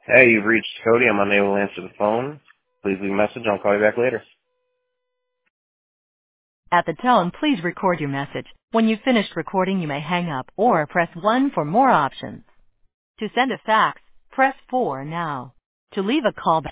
Hey, you've reached Cody. I'm unable to answer the phone. Please leave a message. I'll call you back later. At the tone, please record your message. When you've finished recording, you may hang up or press 1 for more options. To send a fax, press 4 now. To leave a callback,